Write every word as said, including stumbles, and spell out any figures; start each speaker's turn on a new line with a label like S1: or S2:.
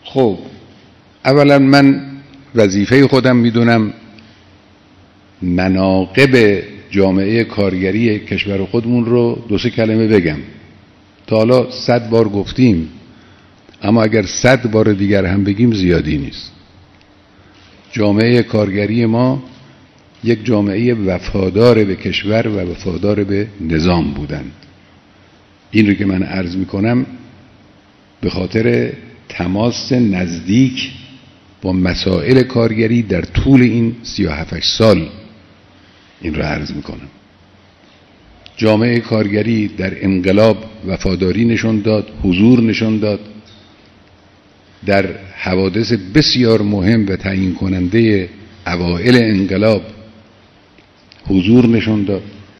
S1: خب اولا من وظیفه خودم میدونم مناقب جامعه کارگری کشور خودمون رو دو سه کلمه بگم. تا حالا صد بار گفتیم، اما اگر صد بار دیگر هم بگیم زیادی نیست. جامعه کارگری ما یک جامعه وفادار به کشور و وفادار به نظام بودن. این رو که من عرض میکنم به خاطر تماس نزدیک با مسائل کارگری در طول این سی و هفت سال این رو عرض میکنم. جامعه کارگری در انقلاب وفاداری نشون داد، حضور نشون داد، در حوادث بسیار مهم و تعیین کننده اوائل انقلاب حضور نشون داد.